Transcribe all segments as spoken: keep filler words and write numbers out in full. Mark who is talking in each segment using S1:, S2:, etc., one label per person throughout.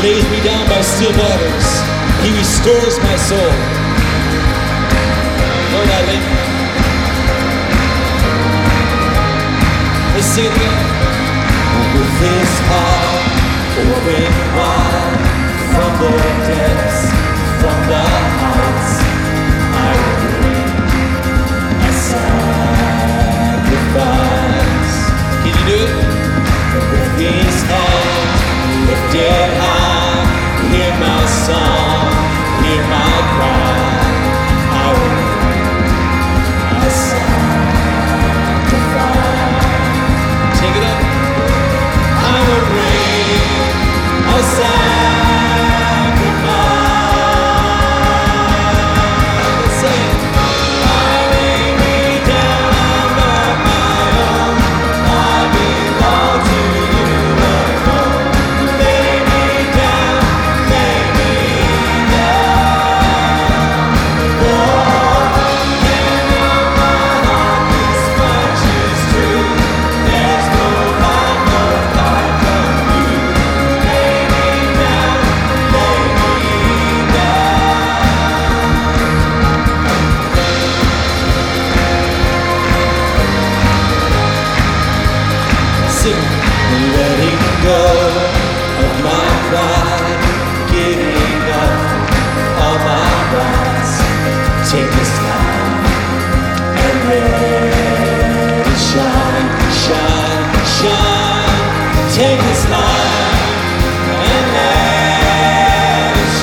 S1: lays me down by still waters. He restores my soul. Lord, I lay me. Let's sing it again. With his heart open wide from the depths, from the heights, I will bring a sacrifice. Can you do it? With his hand lifted high, hear my song, hear my cry. I will bring a sacrifice. Take it up. I will bring a sacrifice. Let's say it. I lay me down, I'm not my own. I belong to you alone. Lay me down, lay me down. Oh, and on my heart this much is true. There's no life, no life from you. Lay me down, lay me down. Sing, letting go of my pride, giving up all my rights. Take this time and let it shine, shine, shine. Take this light and let it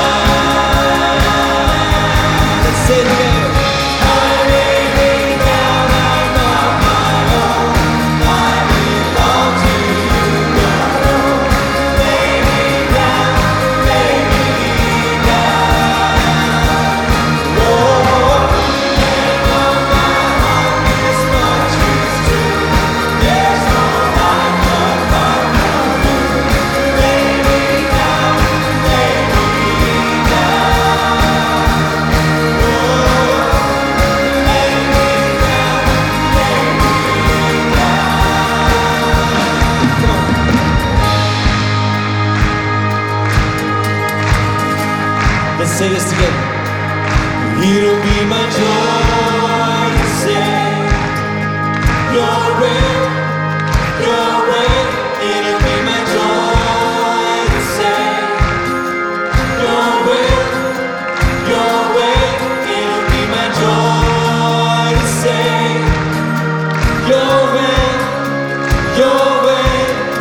S1: shine. Let's say it together. I lay me down, I'm not my own. I belong to you alone. Lay me down, lay me down. Oh, and on my heart this much is true. There's no life apart from you. Lay me down, lay me down. Oh, lay me down, lay me down. Come on. Let's say this together. It'll be my joy to say, your way, your way. It'll be my joy to say, your way, your way. It'll be my joy to say, your way, your way,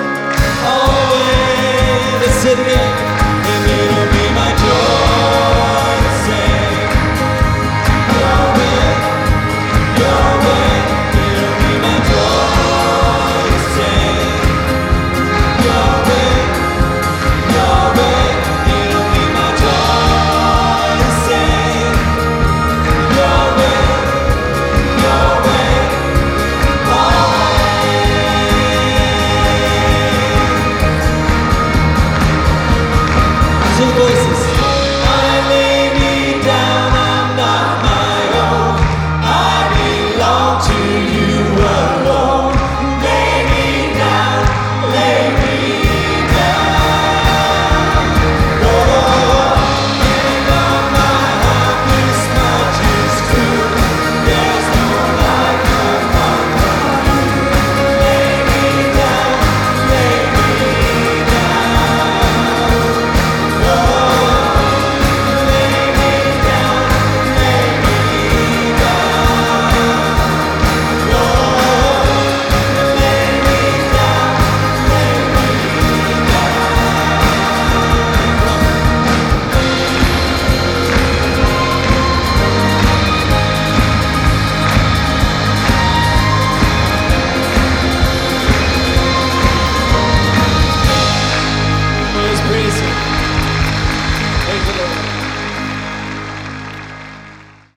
S1: always. Let's say it again. And it'll be my joy to say, your way, your way. It'll be my joy to say, your way, your way. It'll be my joy to say, your way, your way, always. Sing, boys.